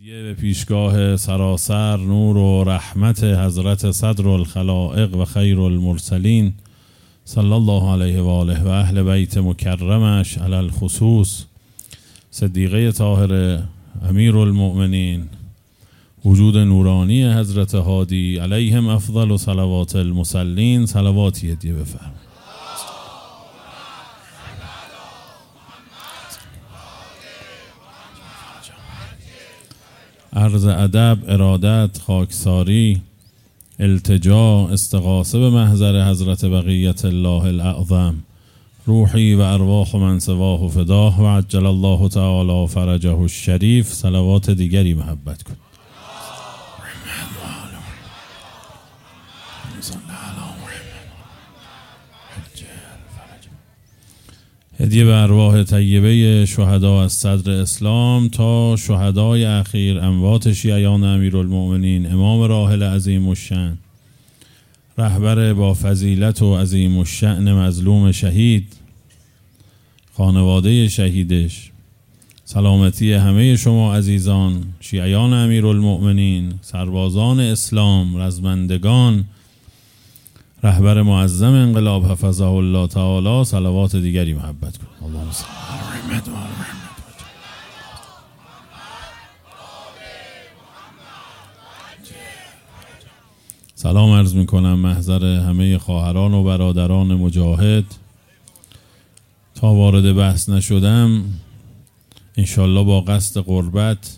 هدیه به پیشگاه سراسر نور و رحمت حضرت صدر الخلائق و خیر المرسلین صلی الله علیه و آله و اهل بیت مکرمش علی الخصوص صدیقه طاهر امیر المؤمنین وجود نورانی حضرت هادی علیهم افضل و صلوات المصلین صلواتی هدیه بفرمایید. عرض ادب، ارادت، خاکساری، التجا، استغاثه به محضر حضرت بقیت الله الاعظم، روحی و ارواح من سواه و فداه و عجل الله تعالی فرجه الشریف. صلوات دیگری محبت کن. هدیه به ارواح طیبه شهدا از صدر اسلام تا شهدای اخیر اموات شیعیان امیرالمؤمنین، امام راحل عظیم الشأن، رهبر با فضیلت و عظیم الشأن مظلوم شهید، خانواده شهیدش، سلامتی همه شما عزیزان شیعیان امیرالمؤمنین، سربازان اسلام، رزمندگان، رهبر معظم انقلاب حفظه الله تعالی. صلوات دیگری محبت کن. اللهم صل علی محمد و آل محمد. سلام عرض می کنم محضر همه خواهران و برادران مجاهد. تا وارد بحث نشدم انشالله با قصد قربت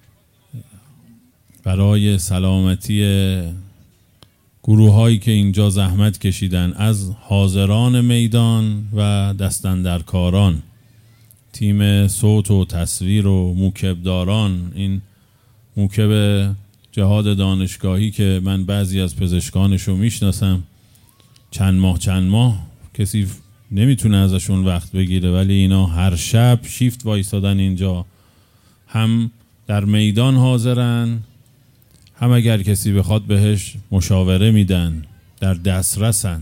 برای سلامتی گروه هایی که اینجا زحمت کشیدن، از حاضران میدان و دستاندرکاران، تیم صوت و تصویر و موکبداران، این موکب جهاد دانشگاهی که من بعضی از پزشکانشو میشناسم، چند ماه کسی نمیتونه ازشون وقت بگیره، ولی اینا هر شب شیفت وایسادن اینجا، هم در میدان حاضرن، هم اگر کسی بخواد بهش مشاوره میدن، در دسترسن.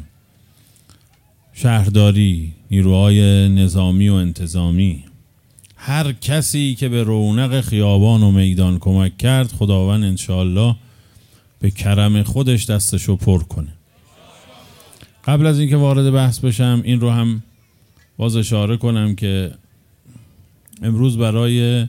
شهرداری، نیروهای نظامی و انتظامی، هر کسی که به رونق خیابان و میدان کمک کرد، خداوند انشاءالله به کرم خودش دستشو پر کنه. قبل از اینکه وارد بحث بشم این رو هم باز اشاره کنم که امروز برای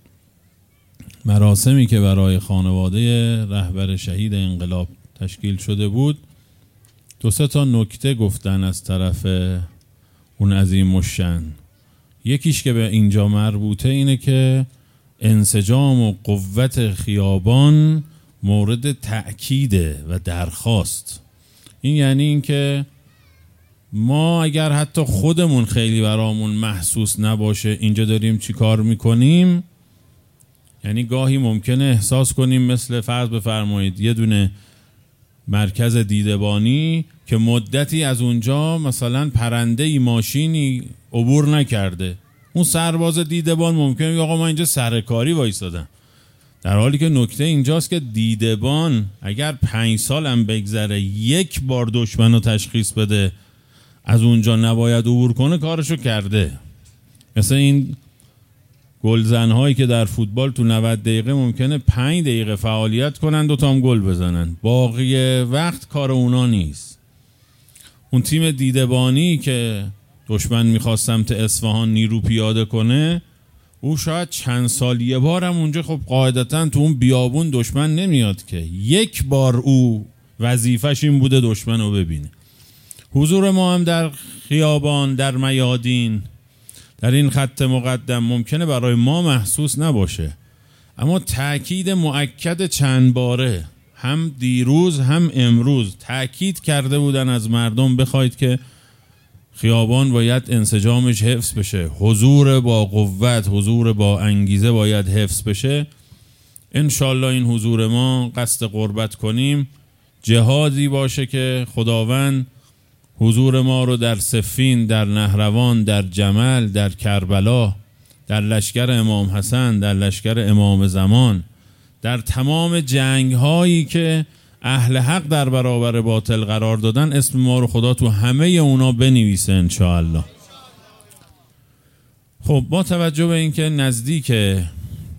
مراسمی که برای خانواده رهبر شهید انقلاب تشکیل شده بود 2-3 تا نکته گفتن از طرف اون عظیم الشأن. یکیش که به اینجا مربوطه اینه که انسجام و قوت خیابان مورد تأکیده و درخواست. این یعنی این که ما اگر حتی خودمون خیلی برامون محسوس نباشه اینجا داریم چی کار میکنیم، یعنی گاهی ممکنه احساس کنیم مثل فرض بفرمایید یه دونه مرکز دیدبانی که مدتی از اونجا مثلا پرنده‌ای ماشینی عبور نکرده، اون سرباز دیدبان ممکنه بگه آقا من اینجا سرکاری وایسادم، در حالی که نکته اینجاست که دیدبان اگر 5 سال هم بگذره یک بار دشمن رو تشخیص بده از اونجا نباید عبور کنه، کارشو کرده. مثل این گلزن هایی که در فوتبال تو 90 دقیقه ممکنه 5 دقیقه فعالیت کنن 2 تا هم گل بزنن، باقی وقت کار اونا نیست. اون تیم دیدبانی که دشمن میخواست سمت اصفهان نیرو پیاده کنه، او شاید چند سال یه بار هم اونجا، خب قاعدتا تو اون بیابون دشمن نمیاد که، یک بار او وظیفش این بوده دشمن رو ببینه. حضور ما هم در خیابان، در میادین، در این خط مقدم ممکنه برای ما محسوس نباشه، اما تأکید مؤکد چند باره هم دیروز هم امروز تأکید کرده بودن از مردم بخواید که خیابان باید انسجامش حفظ بشه، حضور با قوت، حضور با انگیزه باید حفظ بشه. انشالله این حضور ما قصد قربت کنیم جهادی باشه که خداوند حضور ما رو در صفین، در نهروان، در جمل، در کربلا، در لشکر امام حسن، در لشکر امام زمان، در تمام جنگ هایی که اهل حق در برابر باطل قرار دادن، اسم ما رو خدا تو همه اونا بنویسه انشاءالله. خب با توجه به اینکه نزدیک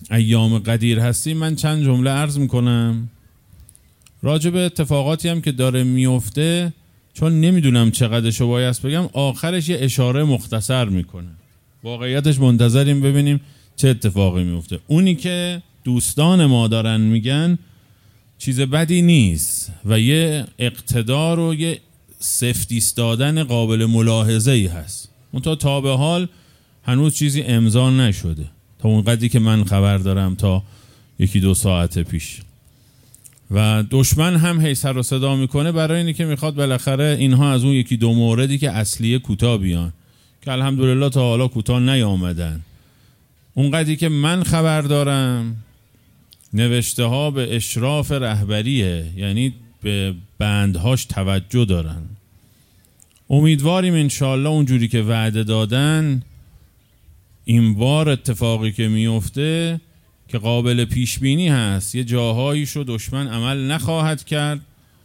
ایام قدیر هستیم، من چند جمله عرض میکنم راجع به اتفاقاتی هم که داره میفته، چون نمیدونم چقدرشو بایست بگم. آخرش یه اشاره مختصر میکنه، واقعیتش منتظریم ببینیم چه اتفاقی میفته. اونی که دوستان ما دارن میگن چیز بدی نیست و یه اقتدار و یه سفت ایستادن قابل ملاحظه ای هست، منتها تا به حال هنوز چیزی امضا نشده، تا اون قدری که من خبر دارم تا 1-2 ساعت پیش. و دشمن هم هی سر و صدا میکنه برای اینی که میخواد بالاخره اینها از اون 1-2 موردی که اصلیه کوتاه بیان، که الحمدلله تا حالا کوتاه نیامدن. اون قدری که من خبر دارم نوشته ها به اشراف رهبریه، یعنی به بندهاش توجه دارن. امیدواریم انشالله اونجوری که وعده دادن این بار اتفاقی که میفته که قابل پیش بینی هست، یه جاهاییشو دشمن عمل نخواهد کرد.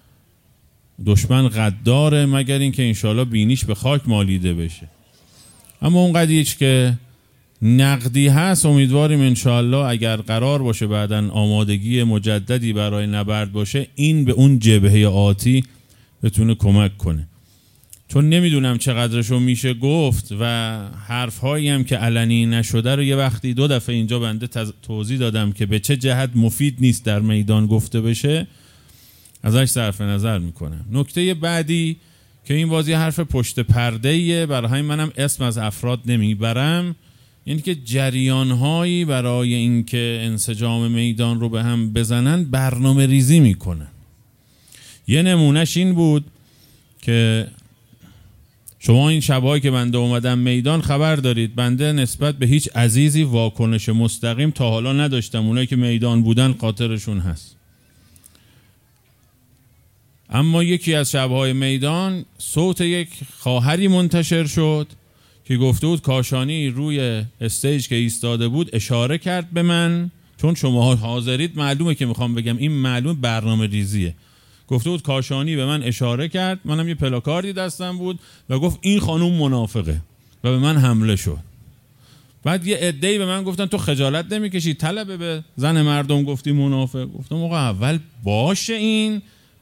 دشمن غداره مگر اینکه انشالله بینیش به خاک مالیده بشه. اما اون قدریش که نقدی هست امیدواریم انشالله اگر قرار باشه بعدن آمادگی مجددی برای نبرد باشه، این به اون جبهه آتی بتونه کمک کنه. چون نمیدونم چقدرشو میشه گفت و حرفهایی هم که علنی نشده رو یه وقتی 2 دفعه اینجا بنده توضیح دادم که به چه جهت مفید نیست در میدان گفته بشه، ازش صرف نظر میکنم. نکته بعدی که این بازی حرف پشت پرده‌ایه، برای همین منم اسم از افراد نمیبرم، یعنی که جریانهایی برای اینکه انسجام میدان رو به هم بزنن برنامه ریزی میکنن. یه نمونهش این بود که شما این شبایی که بنده اومدم میدان خبر دارید بنده نسبت به هیچ عزیزی واکنش مستقیم تا حالا نداشتم. اونایی که میدان بودن خاطرشون هست. اما یکی از شبهای میدان صوت یک خواهری منتشر شد که گفته بود کاشانی روی استیج که ایستاده بود اشاره کرد به من، چون شما حاضرید معلومه که میخوام بگم این معلوم برنامه ریزیه. گفته بود کاشانی به من اشاره کرد، منم یه پلاکاردی دستم بود و گفت این خانوم منافقه و به من حمله شد. بعد یه عده‌ای به من گفتن تو خجالت نمیکشی طلبه به زن مردم گفتی منافق؟ گفتم آقا اول باشه این.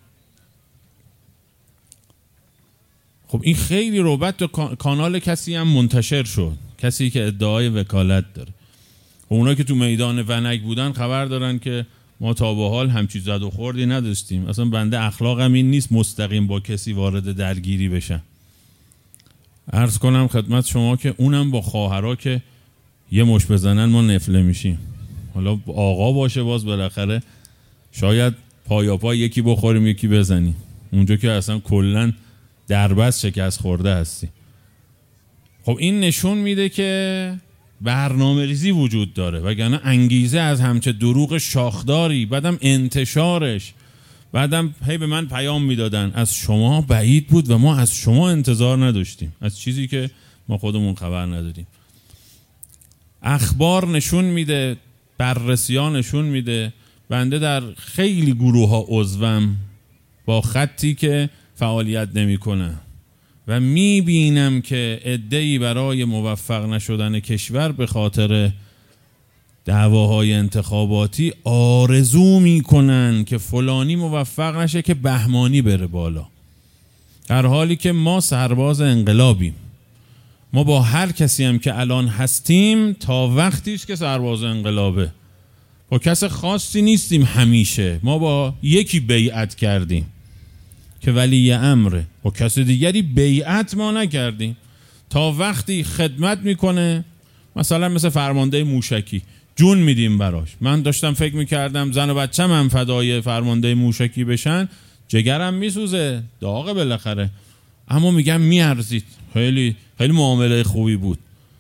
خب این خیلی روبت تو کانال کسی هم منتشر شد، کسی که ادعای وکالت داره. خب اونایی که تو میدان ونک بودن خبر دارن که ما تا به حال همچی زد و خوردی نداشتیم. اصلا بنده اخلاقم این نیست مستقیم با کسی وارد درگیری بشم. عرض کنم خدمت شما که اونم با خواهرها که یه مش بزنن ما نفله میشیم. حالا آقا باشه باز بالاخره شاید پا یکی بخوریم یکی بزنیم، اونجا که اصلا کلن دربست شکست خورده هستی. خب این نشون میده که برنامه ریزی وجود داره، وگرنه انگیزه از همچه دروغ شاخداری، بعدم انتشارش، بعدم هی به من پیام میدادن از شما بعید بود و ما از شما انتظار نداشتیم، از چیزی که ما خودمون خبر نداریم. اخبار نشون میده، بررسی ها نشون میده. بنده در خیلی گروه ها عضوم با خطی که فعالیت نمی کنه و میبینم که عده‌ای برای موفق نشدن کشور به خاطر دعواهای انتخاباتی آرزو میکنن که فلانی موفق نشه که بهمانی بره بالا، در حالی که ما سرباز انقلابیم. ما با هر کسی هم که الان هستیم تا وقتیش که سرباز انقلابه، با کس خاصی نیستیم. همیشه ما با یکی بیعت کردیم که ولی امره، با کس دیگری بیعت ما نکردیم. تا وقتی خدمت میکنه، مثلا مثل فرمانده موشکی جون میدیم براش. من داشتم فکر میکردم زن و بچه من فدای فرمانده موشکی بشن، جگرم میسوزه، داغه بالاخره، اما میگم میارزید، خیلی خیلی معامله خوبی بود.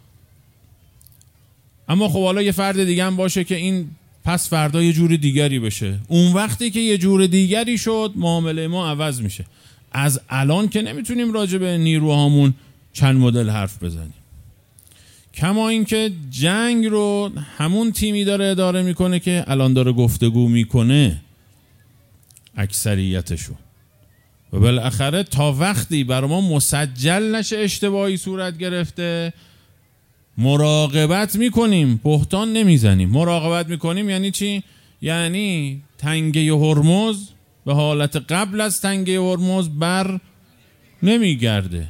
اما خب حالا یه فرد دیگه هم باشه که این پس فردا یه جور دیگری بشه. اون وقتی که یه جور دیگری شد معامله ما عوض میشه. از الان که نمیتونیم راجع به نیروهامون چند مدل حرف بزنیم. کما اینکه جنگ رو همون تیمی داره اداره میکنه که الان داره گفتگو میکنه، اکثریتشون. و بالاخره تا وقتی برای ما مسجل نشه اشتباهی صورت گرفته، مراقبت میکنیم، بهتان نمیزنیم. مراقبت میکنیم یعنی چی؟ یعنی تنگه هرمز به حالت قبل از تنگه هرمز بر نمیگرده.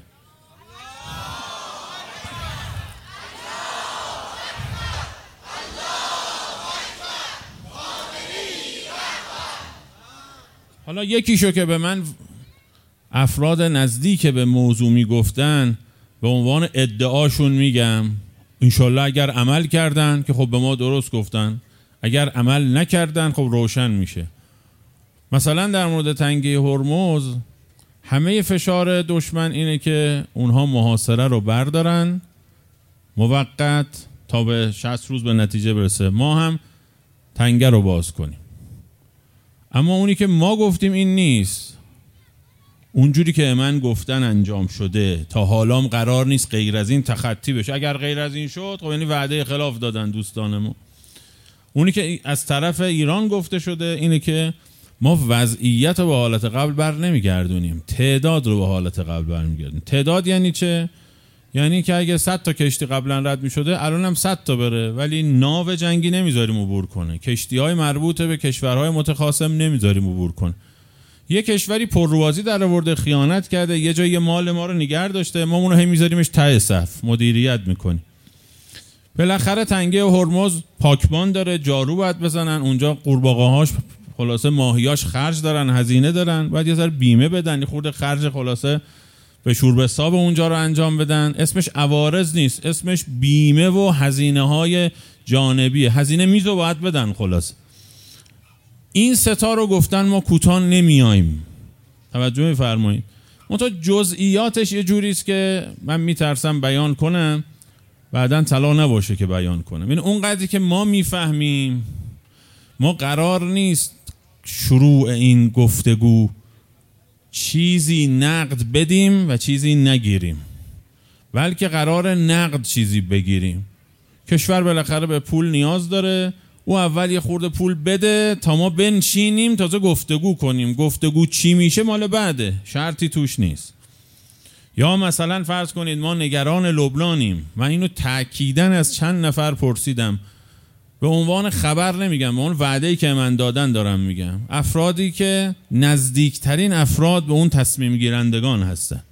حالا یکیشو که به من افراد نزدیک به موضوع میگفتن به عنوان ادعاشون میگم، انشالله اگر عمل کردن که خب به ما درست گفتن، اگر عمل نکردن خب روشن میشه. مثلا در مورد تنگه هرمز همه فشار دشمن اینه که اونها محاصره رو بردارن موقت تا به 60 روز به نتیجه برسه، ما هم تنگه رو باز کنیم. اما اونی که ما گفتیم این نیست، اونجوری که من گفتن انجام شده، تا حالام قرار نیست غیر از این تخطی بشه. اگر غیر از این شد خب یعنی وعده خلاف دادن دوستان ما. اونی که از طرف ایران گفته شده اینه که ما وضعیت رو به حالت قبل بر نمیگردونیم، تعداد رو به حالت قبل بر میگردونیم. تعداد یعنی چه؟ یعنی که اگه 100 تا کشتی قبلا رد میشده الان هم 100 تا بره، ولی ناو جنگی نمیذاریم عبور کنه، کشتی‌های مربوط به کشورهای متخاصم نمیذاریم عبور کنه. یه کشوری پرروازی در آورده، خیانت کرده، یه جای مال ما رو نگه داشته، ما اونو هم میذاریمش ته صف، مدیریت میکنیم. بالاخره تنگه هرمز پاکبان داره، جارو باید بزنن اونجا، قورباغه‌هاش خلاصه ماهیاش خرج دارن، هزینه دارن، باید یه ذره بیمه بدن، یه خورده خرج خلاصه به شور حساب اونجا رو انجام بدن. اسمش عوارض نیست، اسمش بیمه و هزینه‌های جانبیه، هزینه میزو باید بدن. خلاصه این ستا رو گفتن ما کوتاه نمیایم. توجه می‌فرمایید. منتها جزئیاتش یه جوری است که من میترسم بیان کنم بعداً طلا نباشه که بیان کنم. این اون قدری که ما میفهمیم، ما قرار نیست شروع این گفتگو چیزی نقد بدیم و چیزی نگیریم، بلکه قرار نقد چیزی بگیریم. کشور بالاخره به پول نیاز داره، او اول یه خورده پول بده تا ما بنشینیم تازه گفتگو کنیم. گفتگو چی میشه مال بعده، شرطی توش نیست. یا مثلا فرض کنید ما نگران لبنانیم، من اینو تأکیداً از چند نفر پرسیدم، به عنوان خبر نمیگم، به عنوان وعده‌ای که من دادن دارم میگم، افرادی که نزدیکترین افراد به اون تصمیم گیرندگان هستن،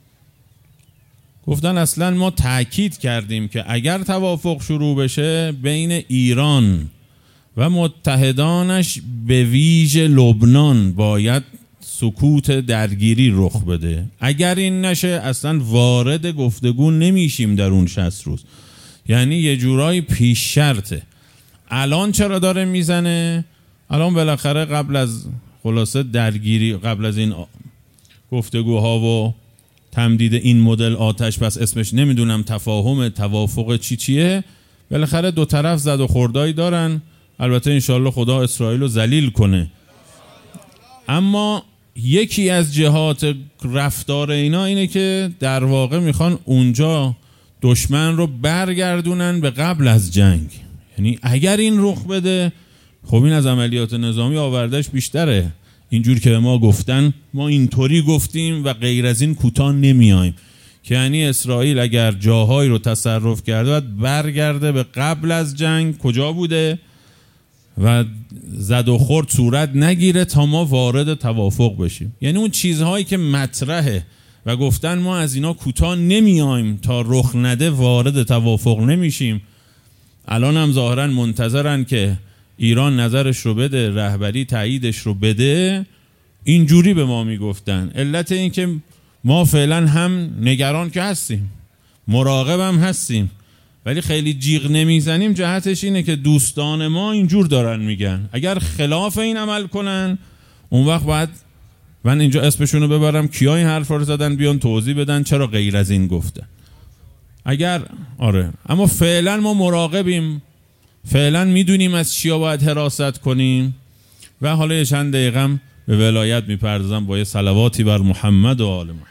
گفتن اصلا ما تأکید کردیم که اگر توافق شروع بشه بین ایران و متحدانش به ویژه لبنان باید سکوت درگیری رخ بده. اگر این نشه اصلا وارد گفتگو نمیشیم در اون 60 روز. یعنی یه جورایی پیش شرطه. الان چرا داره میزنه؟ الان بالاخره قبل از خلاصه درگیری، قبل از این گفتگوها و تمدید این مدل آتش بس اسمش نمیدونم تفاهم توافق چیه، بالاخره دو طرف زد و خوردایی دارن. البته انشالله خدا اسرائیل رو ذلیل کنه. اما یکی از جهات رفتار اینا اینه که در واقع میخوان اونجا دشمن رو برگردونن به قبل از جنگ. یعنی اگر این رخ بده خب این از عملیات نظامی آوردهش بیشتره. اینجور که ما گفتن ما اینطوری گفتیم و غیر از این کوتاه نمیایم، که یعنی اسرائیل اگر جاهایی رو تصرف کرده باید برگرده به قبل از جنگ کجا بوده و زد و خورد صورت نگیره تا ما وارد توافق بشیم. یعنی اون چیزهایی که مطرحه و گفتن ما از اینا کوتاه نمیایم تا رخ نده وارد توافق نمیشیم. الان هم ظاهرا منتظرن که ایران نظرش رو بده، رهبری تاییدش رو بده. اینجوری به ما میگفتن. علت این که ما فعلا هم نگران که هستیم، مراقب هم هستیم، ولی خیلی جیغ نمیزنیم. جهتش اینه که دوستان ما اینجور دارن میگن اگر خلاف این عمل کنن اون وقت باید من اینجا اسمشونو ببرم کیا این حرف رو زدن، بیان توضیح بدن چرا غیر از این گفتن. اگر اما فعلا ما مراقبیم، فعلا میدونیم از چیا باید حراست کنیم. و حالا یه چند دقیقه به ولایت میپردازم با یه صلواتی بر محمد و آل محمد.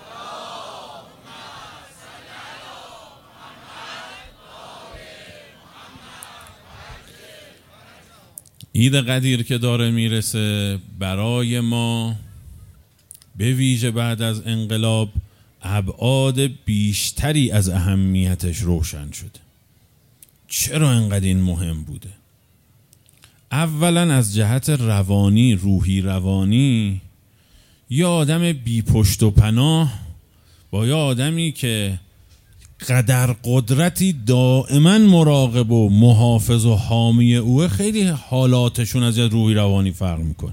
عید قدیر که داره میرسه برای ما به ویژه بعد از انقلاب ابعاد بیشتری از اهمیتش روشن شده. چرا انقدر این مهم بوده؟ اولا از جهت روانی، روحی روانی، یه آدم بی پشت و پناه با یه آدمی که قدر قدرتی دائما مراقب و محافظ و حامی اوه، خیلی حالاتشون از جهت روحی روانی فرق میکنه.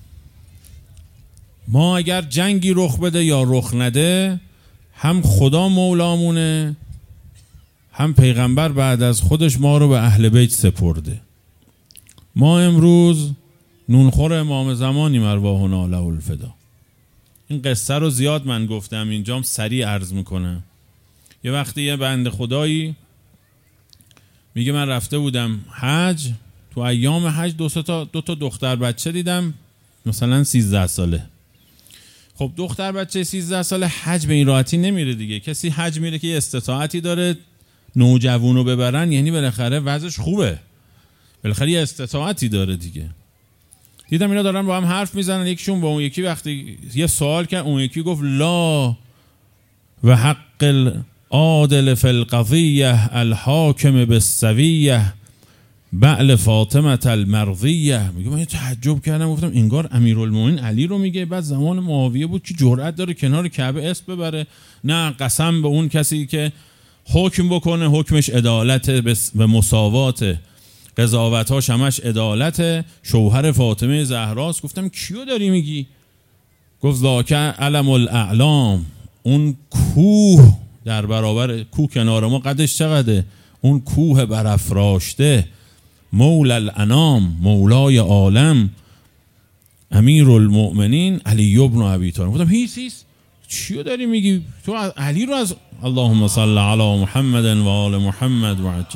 ما اگر جنگی رخ بده یا رخ نده، هم خدا مولامونه، هم پیغمبر بعد از خودش ما رو به اهل بیت سپرده. ما امروز نونخور امام زمانیم ارواحنا له الفدا. این قصه رو زیاد من گفتم، اینجام سریع عرض میکنم. یه وقتی یه بنده خدایی میگه من رفته بودم حج، تو ایام حج دو تا دختر بچه دیدم، مثلا 13 ساله. خب دختر بچه 13 ساله حج به این راحتی نمیره دیگه. کسی حج میره که یه استطاعتی داره، نوجوانو ببرن یعنی بالاخره وضعش خوبه، بالاخره یه استطاعتی داره دیگه. دیدم اینا دارن با هم حرف میزنن، یکیشون با اون یکی وقتی یه سوال کرد، اون یکی گفت لا و حق العادل فی القضیه الحاکم بالسویه بعل فاطمه المرضیه. میگه من تعجب کردم، گفتم انگار امیرالمومنین علی رو میگه. بعد زمان معاویه بود که جرأت داره کنار کعبه اسم ببره؟ نه، قسم به اون کسی که حکم بکنه حکمش عدالت به مساوات، قضاوت‌هاش همش عدالت، شوهر فاطمه زهراست. گفتم کیو داری میگی؟ گفت ذاک علم الاعلام، اون کوه در برابر کوه کنار ما قدش چقدره؟ اون کوه برافراشته، مولا الانام، مولای عالم، امیرالمؤمنین علی ابن ابی طالب. گفتم هیس چیو داری میگی؟ تو علی رو از اللهم صل علی محمد و آل محمد و عجل.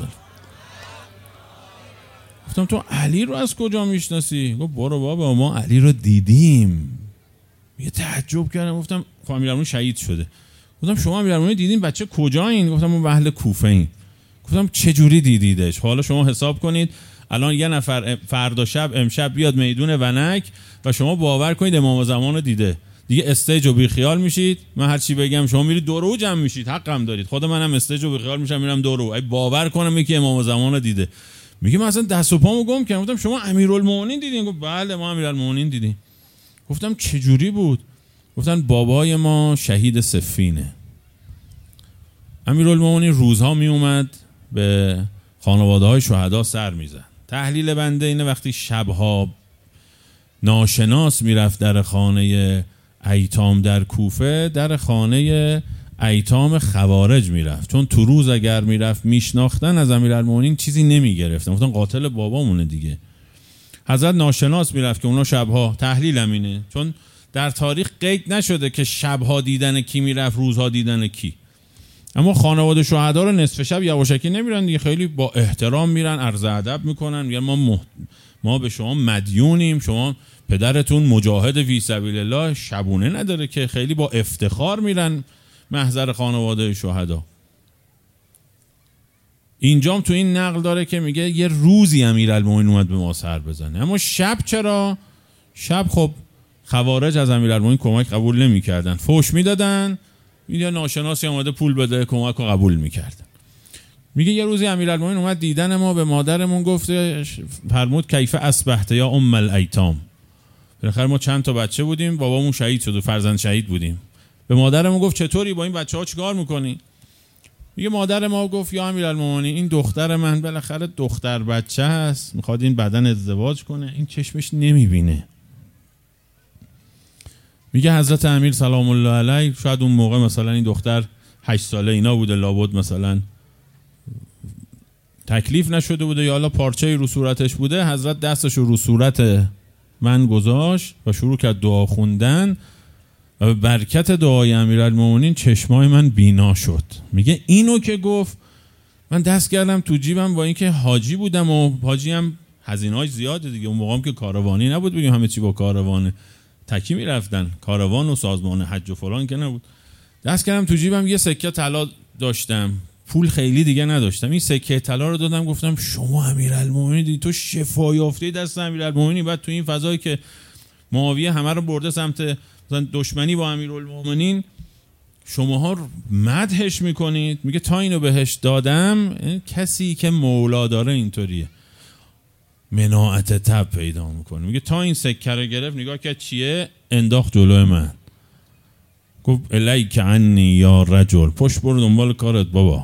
گفتم تو علی رو از کجا میشناسی؟ گفت برو بابا ما علی رو دیدیم. یه تعجب کردم، گفتم خب امیرالمومنین شهید شده. گفتم شما امیرالمومنین دیدین؟ بچه کجایین؟ گفتم ما اهل کوفه ایم. گفتم چه جوری دیدیدش؟ حالا شما حساب کنید الان یه نفر فردا شب امشب بیاد میدون ونک و شما باور کنید امام زمان رو دیده، دیگه استیج و بی خیال میشید. من هر چی بگم شما میرید دور و جمع میشید، حقم دارید. خود منم استیج و بی خیال میشم میرم دور و باور کنم یکی امام زمان رو دیده. میگه من اصلا دست و پامو گم کردم. گفتم شما امیرالمومنین دیدین؟ گفت بله ما امیرالمومنین دیدیم. گفتم چه جوری بود؟ گفتن بابای ما شهید صفینه. امیرالمومنین روزها می اومد به خانواده های شهدا سر میزد. تحلیل بنده اینه وقتی شبها ناشناس میرفت در خانه ایتام در کوفه، در خانه ایتام خوارج میرفت، چون تو روز اگر میرفت میشناختن از امیرالمومنین چیزی نمیگرفتن، گفتن قاتل بابامونه دیگه. حضرت ناشناس میرفت که اونا شبها، تحلیلم اینه چون در تاریخ قید نشده که شبها دیدن کی میرفت روزها دیدن کی، اما خانواده شهدا رو نصف شب یواشکی نمیرن دیگه، خیلی با احترام میرن، عرض ادب میکنن، میگن ما به شما مدیونیم، شما پدرتون مجاهد فی سبیل الله شبونه نداره که، خیلی با افتخار میرن محضر خانواده شهدا. اینجام تو این نقل داره که میگه یه روزی امیرالمومنین اومد به ما سر بزنه، اما شب چرا؟ شب خب خوارج از امیرالمومنین کمک قبول نمیکردن، فحش میدادن، یا ناشناسی اومده پول بده کمک رو قبول میکردن. میگه یه روزی امیرالمومنین اومد دیدن ما، به مادرمون گفته، فرمود کیف اصبحت یا ام الایتام. بالاخره ما چند تا بچه بودیم، بابامون شهید شد و فرزند شهید بودیم. به مادرمون گفت چطوری با این بچه‌ها چیکار میکنی؟ میگه مادر ما گفت یا امیرالمومنین این دختر من بالاخره دختر بچه هست، میخواد این بدن ازدواج کنه، این چشمش نمیبینه. میگه حضرت امیر سلام الله علیه شاید اون موقع مثلا این دختر 8 ساله اینا بوده، لابد مثلا تکلیف نشده بوده یا حالا پارچه‌ای رو صورتش بوده، حضرت دستش رو صورت من گذاشت و شروع کرد دعا خوندن و به برکت دعای امیرالمومنین چشمای من بینا شد. میگه اینو که گفت من دست کردم تو جیبم، با اینکه حاجی بودم و حاجی هم هزینه‌اش زیاده دیگه، اون موقع هم که کاروانی نبود بگیم همه چی با کاروانه، تکی میرفتن، کاروان و سازمان حج و فلان که نبود. دست کردم تو جیبم، یه سکه طلا داشتم، پول خیلی دیگه نداشتم، این سکه طلا رو دادم، گفتم شما امیرالمومنین، تو شفا یافته دست امیرالمومنین. بعد تو این فضایی که معاویه همه رو برده سمت مثلا دشمنی با امیرالمومنین، شماها مدحش میکنید. میگه تا اینو بهش دادم. کسی که مولا داره اینطوریه، مناعت تب پیدا میکنه. میگه تا این سکه رو گرفت، نگاه کرد چیه، انداخت جلوی من، گفت الیک عنی یا رجل، پشت برو دنبال کارت بابا.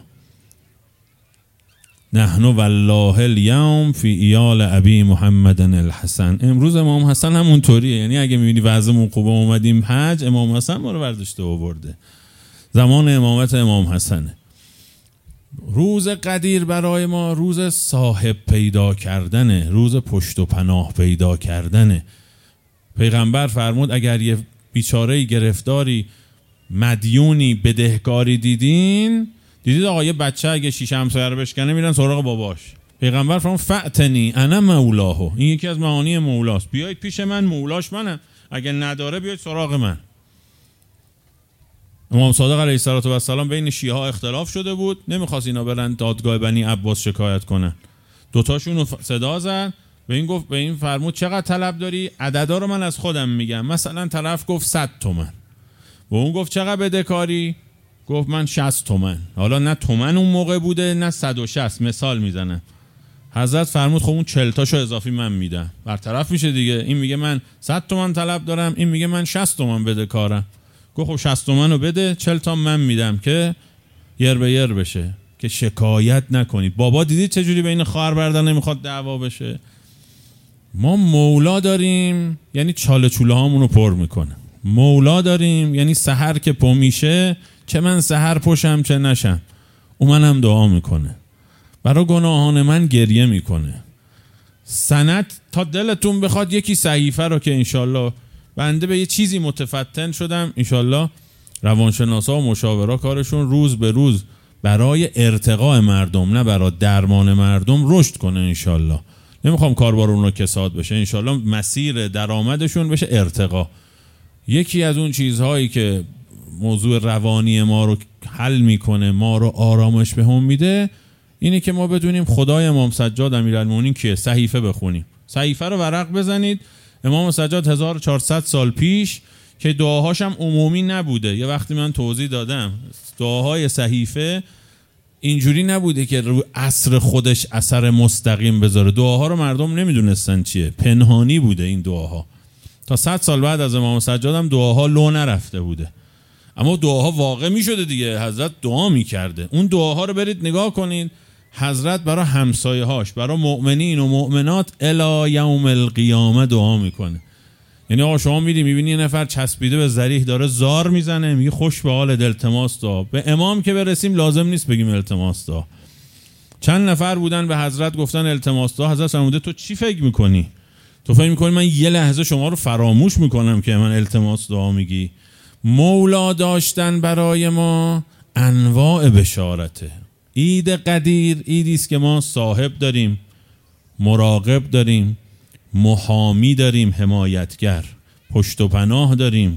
نحن والله الیوم فی ایال ابی محمد الحسن. امروز امام حسن همونطوریه. یعنی اگه میبینی وضعمون خوبه اومدیم حج، امام حسن ما رو برداشته آورده. زمان امامت امام حسنه. روز قدیر برای ما روز صاحب پیدا کردنه، روز پشت و پناه پیدا کردنه. پیغمبر فرمود اگر یه بیچاره گرفتاری، مدیونی، بدهکاری دیدید آقا یه بچه اگه شیشه همسایه رو بشکنه میرن سراغ باباش. پیغمبر فرمود فأتنی انا مولاه. این یکی از معانی مولاست. بیایید پیش من، مولاش منم. اگه نداره بیایید سراغ من. امام صادق علیه السلام بین شیعه ها اختلاف شده بود، نمیخواست اینا برن دادگاه بنی عباس شکایت کنن. دوتاشون رو صدا زد، به این گفت، به این فرمود چقدر طلب داری؟ عددا رو من از خودم میگم. مثلا طرف گفت 100 تومن، و اون گفت چقدر بدهکاری؟ گفت من 60 تومن. حالا نه تومن اون موقع بوده نه 160، مثال میزنه. حضرت فرمود خب اون 40 تاشو اضافی من میدم، برطرف میشه دیگه. این میگه من 100 تومن طلب دارم، این میگه من 60 تومن بدهکارم. گفت خب 60 تومن رو بده، 40 تا من میدم که یر به یر بشه، که شکایت نکنید. بابا دیدید چجوری بین خواهر برادر نمیخواد دعوا بشه؟ ما مولا داریم یعنی چاله چوله هامون رو پر میکنه. مولا داریم یعنی سحر که پا میشه، چه من سحر پشم چه نشم، او منم دعا میکنه، برای گناهان من گریه میکنه. سند تا دلتون بخواد یکی صحیفه رو که انشالله بنده به یه چیزی متفتن شدم، انشالله روانشناسا و مشاورا کارشون روز به روز برای ارتقاء مردم نه برای درمان مردم رشد کنه. انشالله نمیخوام کاربار اون رو کساد بشه، انشالله مسیر درآمدشون بشه ارتقا. یکی از اون چیزهایی که موضوع روانی ما رو حل میکنه، ما رو آرامش به هم میده، اینه که ما بدونیم خدای امام سجاد امیرالمومنین کیه. صحیفه بخونیم، صحیفه رو ورق بزنید. امام سجاد 1400 سال پیش که دعاهاش هم عمومی نبوده، یه وقتی من توضیح دادم دعاهای صحیفه اینجوری نبوده که رو عصر خودش اثر مستقیم بذاره. دعاها رو مردم نمیدونستن چیه، پنهانی بوده این دعاها. تا 100 سال بعد از امام سجاد هم دعاها لو نرفته بوده، اما دعاها واقع میشده دیگه. حضرت دعا میکرده. اون دعاها رو برید نگاه کنید. حضرت برای همسایه هاش، برای مؤمنین و مؤمنات الی یوم القیامه دعا میکنه. یعنی آقا شما میبینی یه نفر چسبیده به ضریح داره زار میزنه، میگه خوش به حال التماس دعا. به امام که برسیم لازم نیست بگیم التماس دعا. چند نفر بودن به حضرت گفتن التماس دعا. حضرت فرموده تو چی فکر میکنی؟ تو فکر میکنی من یه لحظه شما رو فراموش میکنم که من التماس دعا میگی؟ مولا داشتن برای ما انواع بشارته. عید قدیر عیدی است که ما صاحب داریم، مراقب داریم، محامی داریم، حمایتگر، پشت و پناه داریم.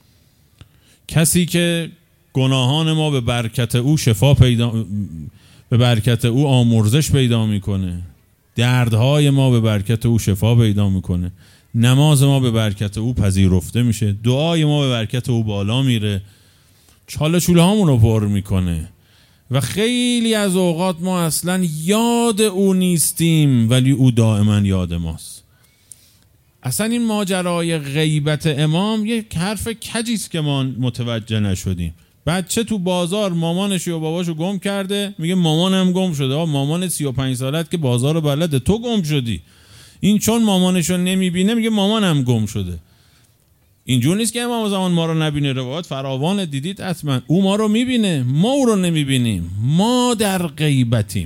کسی که گناهان ما به برکت او شفا پیدا، به برکت او آمرزش پیدا میکنه، دردهای ما به برکت او شفا پیدا میکنه، نماز ما به برکت او پذیرفته میشه، دعای ما به برکت او بالا میره، چاله چوله هامون رو پر میکنه. و خیلی از اوقات ما اصلا یاد او نیستیم ولی او دائما یاد ماست. اصلا این ماجرای غیبت امام یک حرف کجیست که ما متوجه نشدیم. بچه تو بازار مامانش و باباشو گم کرده، میگه مامانم گم شده. مامان 35 سالت که بازار بلده، تو گم شدی. این چون مامانشو نمیبینه میگه مامانم گم شده. اینجور نیست که امام زمان ما رو نبینه، روایات فراوان دیدید حتما. او ما رو میبینه، ما او رو نمیبینیم. ما در غیبتیم،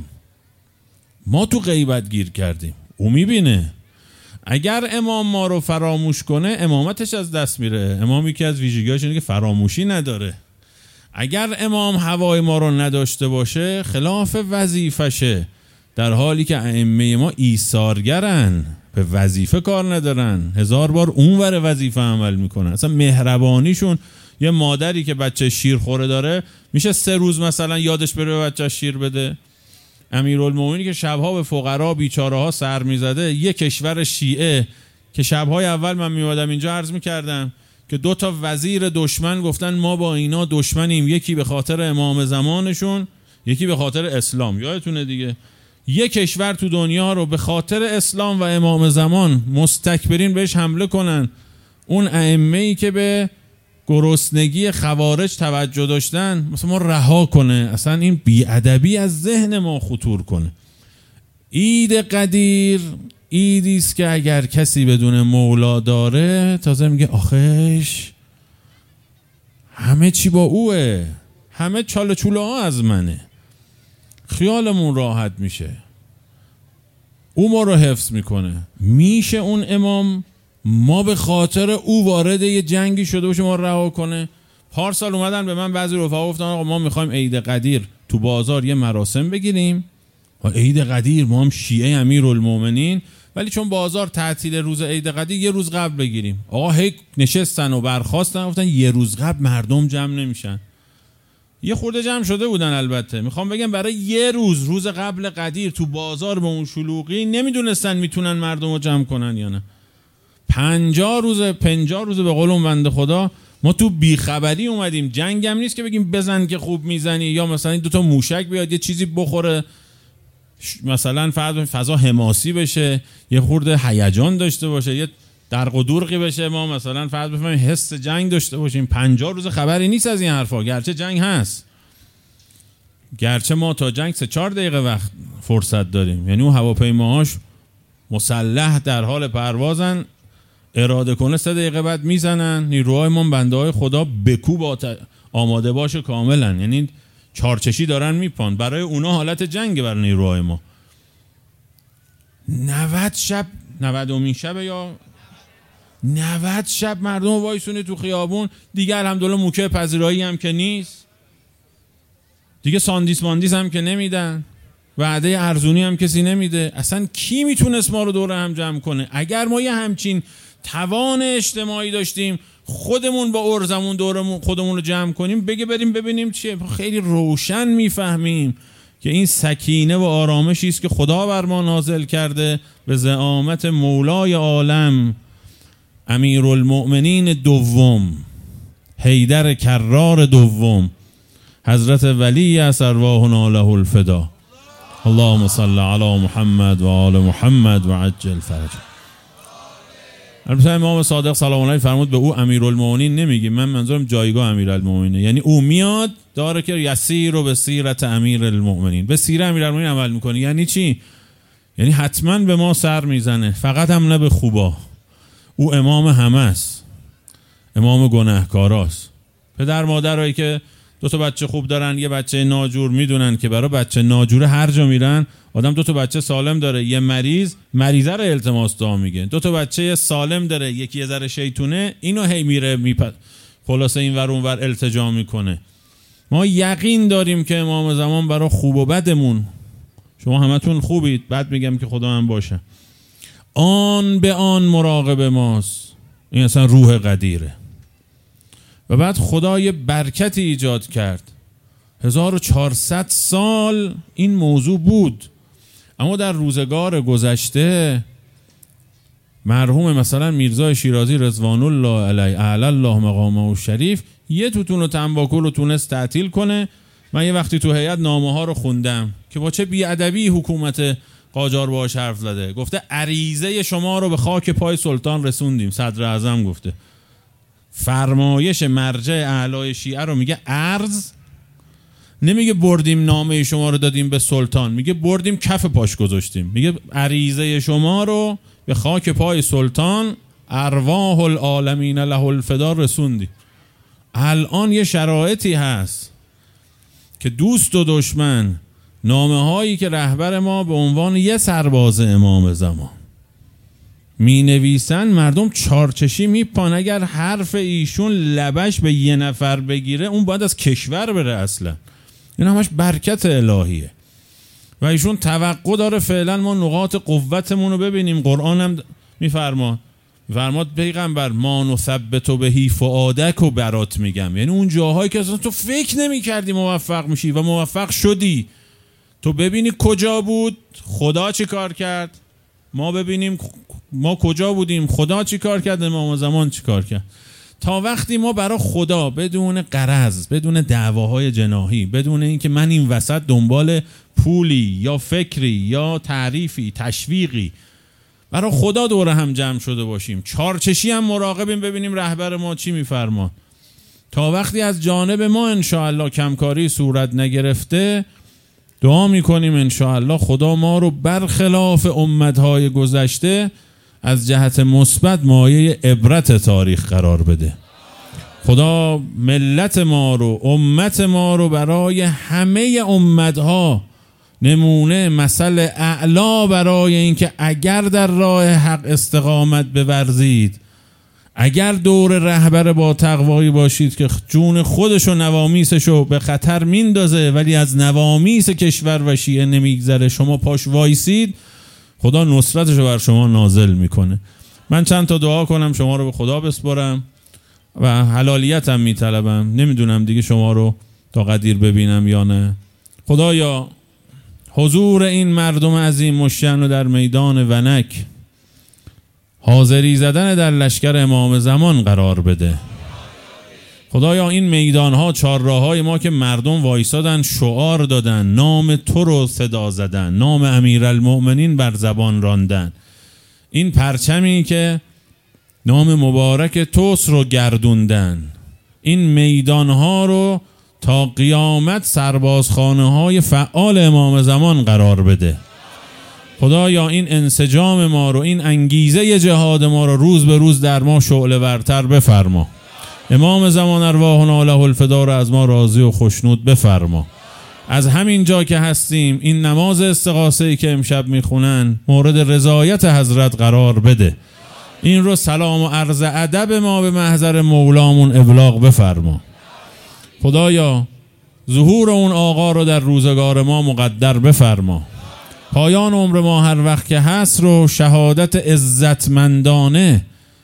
ما تو غیبت گیر کردیم، او میبینه. اگر امام ما رو فراموش کنه امامتش از دست میره. امام یکی از ویژگی‌هاش اینه که فراموشی نداره. اگر امام هوای ما رو نداشته باشه خلاف وظیفشه، در حالی که ائمه ما ایثارگرن، به وظیفه کار ندارن، 1000 بار اونور وظیفه عمل میکنن. اصلا مهربانیشون، یه مادری که بچه شیر خوره داره میشه 3 روز مثلا یادش بره به بچه شیر بده. امیرالمومنین که شبها به فقرا بیچاره ها سر میزده، یه کشور شیعه که شبهای اول من میومدم اینجا عرض میکردم که 2 تا وزیر دشمن گفتن ما با اینا دشمنیم، یکی به خاطر امام زمانشون، یکی به خاطر اسلام. یادتونه دیگه، یک کشور تو دنیا رو به خاطر اسلام و امام زمان مستکبرین بهش حمله کنن، اون ائمه‌ای که به گرسنگی خوارج توجه داشتن مثلا ما رها کنه، اصلا این بیادبی از ذهن ما خطور کنه. عید قدیر عیدی است که اگر کسی بدون مولا داره تازه میگه آخش همه چی با اوه، همه چاله چوله ها از منه، خیالمون راحت میشه، او ما رو حفظ میکنه. میشه اون امام ما به خاطر او وارد یه جنگی شده باشه ما رها کنه؟ پارسال اومدن به من بعضی رفقا گفتن آقا ما میخوایم عید قدیر تو بازار یه مراسم بگیریم، عید قدیر ما هم شیعه امیرالمومنین، ولی چون بازار تعطیل روز عید قدیر یه روز قبل بگیریم. آقا هی نشستن و برخاستن گفتن یه روز قبل مردم جمع نمیشن. یه خورده جمع شده بودن، البته میخوام بگم برای یه روز قبل قدیر تو بازار به اون شلوغی نمیدونستن میتونن مردم رو جمع کنن یا نه. 50 روز به قول اون بنده خدا ما تو بیخبری اومدیم. جنگ هم نیست که بگیم بزن که خوب میزنی، یا مثلا 2 تا موشک بیاد یه چیزی بخوره مثلا فضا حماسی بشه، یه خورده هیجان داشته باشه، یه درق و دورقی بشه، ما مثلا فرض بفهمیم حس جنگ داشته باشیم. 50 روز خبری نیست از این حرفا، گرچه جنگ هست، گرچه ما تا جنگ 3-4 دقیقه وقت فرصت داریم. یعنی اون هواپیماهاش مسلح در حال پروازن، اراده کنه 3 دقیقه بعد میزنن. نیروهای ما بنده های خدا بکو آماده باشه کاملا، یعنی چارچشی دارن میپان. برای اونا حالت جنگ، برای نیروهای ما 90 شب 90مین شب یا 90 شب مردم وایسونه تو خیابون. دیگه الحمدلله موقع پذیرایی هم که نیست دیگه، ساندیس ماندیس هم که نمیدن، وعده ارزونی هم کسی نمیده. اصلا کی میتونست ما رو دور هم جمع کنه؟ اگر ما یه همچین توان اجتماعی داشتیم خودمون با ارزمون دورمون خودمون رو جمع کنیم بگه بریم ببینیم چیه، خیلی روشن میفهمیم که این سکینه و آرامشی است که خدا بر ما نازل کرده به زعامت مولای عالم امیرالمؤمنین دوم حیدر کرار دوم حضرت ولی ارواحنا له الفدا. اللهم صل علی محمد و آل محمد و عجل فرجه. البته امام صادق سلام علیه فرمود به او امیرالمؤمنین نمیگیم، من منظورم جایگاه امیرالمؤمنینه، یعنی او میاد داره که یسیر و به سیرت امیرالمؤمنین، به سیره امیرالمؤمنین عمل میکنه. یعنی چی؟ یعنی حتما به ما سر میزنه، فقط هم نه به خوبا. او امام همه است، امام گناهکاراست. پدر مادرایی که 2 تا بچه خوب دارن یه بچه ناجور، میدونن که برای بچه ناجور هر جا میرن آدم 2 تا بچه سالم داره، یه مریضه رو التماس دعا میگه، 2 تا بچه سالم داره یکی یه ذره شیطونه، اینو هی میره خلاصه این ور اون ور التجا میکنه. ما یقین داریم که امام زمان برای خوب و بدمون، شما همتون خوبید، بد میگم که خدا هم باشه، آن به آن مراقب ماست. این اصلا روح قدیره. و بعد خدا یه برکتی ایجاد کرد. 1400 سال این موضوع بود، اما در روزگار گذشته مرحوم مثلا میرزا شیرازی رضوان الله علیه اعلی الله مقامه الشریف یه توتون تنباکو رو تونست تعطیل کنه. من یه وقتی تو هیئت نامه ها رو خوندم که با چه بیادبی حکومت قاجار باهاش حرف زده. گفته عریضه شما رو به خاک پای سلطان رسوندیم. صدر اعظم گفته فرمایش مرجع اعلای شیعه رو میگه عرض، نمیگه بردیم نامه شما رو دادیم به سلطان، میگه بردیم کف پاش گذاشتیم. میگه عریضه شما رو به خاک پای سلطان ارواح العالمین له الفدا رسوندیم. الان یه شرایطی هست که دوست و دشمن، نامه هایی که رهبر ما به عنوان یه سرباز امام زمان می نویسن مردم چارچشی میپان. اگر حرف ایشون لبش به یه نفر بگیره اون باید از کشور بره. اصلا این همش برکت الهیه و ایشون توقع داره فعلا ما نقاط قوتمون رو ببینیم. قرآن هم میفرماد پیغمبر ما نثبت بهی فؤادک و برات میگم، یعنی اون جاهایی که اصلا تو فکر نمی کردی موفق میشی و موفق شدی، تو ببینی کجا بود خدا چی کار کرد، ما ببینیم ما کجا بودیم خدا چی کار کرد، امام زمان چی کار کرد. تا وقتی ما برای خدا بدون غرض، بدون دعواهای جناحی، بدون اینکه من این وسط دنبال پولی یا فکری یا تعریفی تشویقی، برای خدا دوره هم جمع شده باشیم، چارچشی هم مراقبیم ببینیم رهبر ما چی میفرما، تا وقتی از جانب ما انشاءالله کمکاری صورت نگرفته دعا میکنیم انشاءالله خدا ما رو برخلاف امتهای گذشته از جهت مثبت مایه عبرت تاریخ قرار بده. خدا ملت ما رو، امت ما رو برای همه امتها نمونه مثل اعلا برای اینکه اگر در راه حق استقامت بورزید، اگر دور رهبر با تقوایی باشید که جون خودش و نوامیسشو به خطر میندازه ولی از نوامیس کشور و شیعه نمیگذره، شما پاش وایسید خدا نصرتشو بر شما نازل میکنه. من چند تا دعا کنم شما رو به خدا بسپارم و حلالیتم میطلبم، نمیدونم دیگه شما رو تا قدیر ببینم یا نه. خدایا حضور این مردم عظیم مشن رو در میدان ونک حاضری زدن در لشکر امام زمان قرار بده. خدایا این میدانها، چهارراه‌های ما که مردم وایسادن شعار دادن، نام تو رو صدا زدن، نام امیرالمؤمنین بر زبان راندن، این پرچمی که نام مبارک توس رو گردوندن، این میدانها رو تا قیامت سربازخانه های فعال امام زمان قرار بده. خدایا این انسجام ما رو، این انگیزه جهاد ما رو روز به روز در ما شعله ورتر بفرما. امام زمان ارواحنا له الفدا رو از ما راضی و خوشنود بفرما. از همین جا که هستیم این نماز استغاثه‌ای که امشب میخونن مورد رضایت حضرت قرار بده. این رو سلام و عرض ادب ما به محضر مولامون ابلاغ بفرما. خدایا ظهور اون آقا رو در روزگار ما مقدر بفرما. پایان عمر ما هر وقت که هست رو شهادت عزتمندانه،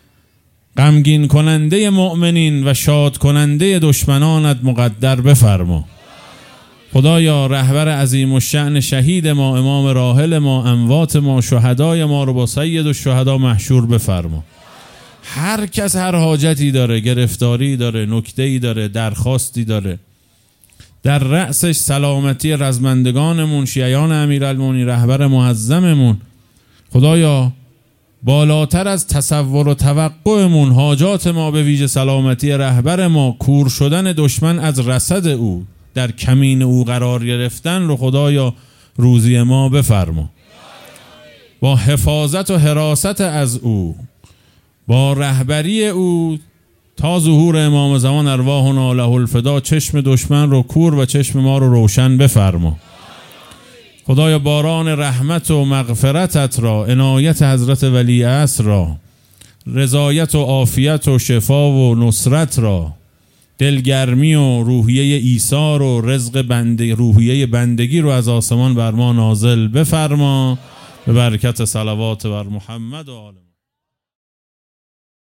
غمگین کننده مؤمنین و شاد کننده دشمنانت مقدر بفرما. خدایا رهبر عظیم الشأن شهید ما، امام راحل ما، اموات ما، شهدای ما رو با سید الشهدا محشور بفرما. هر کس هر حاجتی داره، گرفتاری داره، نکته‌ای داره، درخواستی داره، در رأسش سلامتی رزمندگانمون، شیعیان امیرالمومنین، رهبر معظممون، خدایا بالاتر از تصور و توقعمون حاجات ما به ویژه سلامتی رهبر ما، کور شدن دشمن از رصد او، در کمین او قرار گرفتن رو خدایا روزی ما بفرما. با حفاظت و حراست از او، با رهبری او تا ظهور امام زمان ارواحنا له الفدا چشم دشمن رو کور و چشم ما رو روشن بفرما. خدایا باران رحمت و مغفرتت را، عنایت حضرت ولی عصر را، رضایت و عافیت و شفا و نصرت را، دلگرمی و روحیه ایثار و رزق روحیه بندگی رو از آسمان بر ما نازل بفرما به برکت صلوات بر محمد و آل